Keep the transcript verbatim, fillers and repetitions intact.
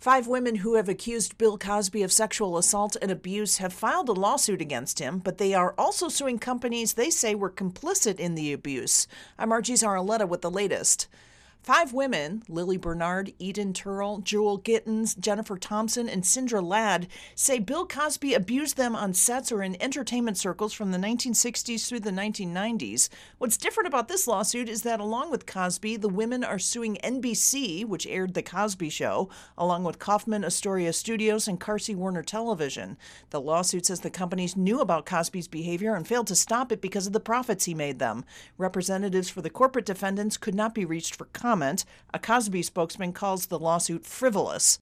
Five women who have accused Bill Cosby of sexual assault and abuse have filed a lawsuit against him, but they are also suing companies they say were complicit in the abuse. I'm Margie Zaraletta with the latest. Five women, Lily Bernard, Eden Turl, Jewel Gittens, Jennifer Thompson, and Sindra Ladd, say Bill Cosby abused them on sets or in entertainment circles from the nineteen sixties through the nineteen nineties. What's different about this lawsuit is that along with Cosby, the women are suing N B C, which aired The Cosby Show, along with Kaufman Astoria Studios and Carsey Werner Television. The lawsuit says the companies knew about Cosby's behavior and failed to stop it because of the profits he made them. Representatives for the corporate defendants could not be reached for comment. A Cosby spokesman calls the lawsuit frivolous.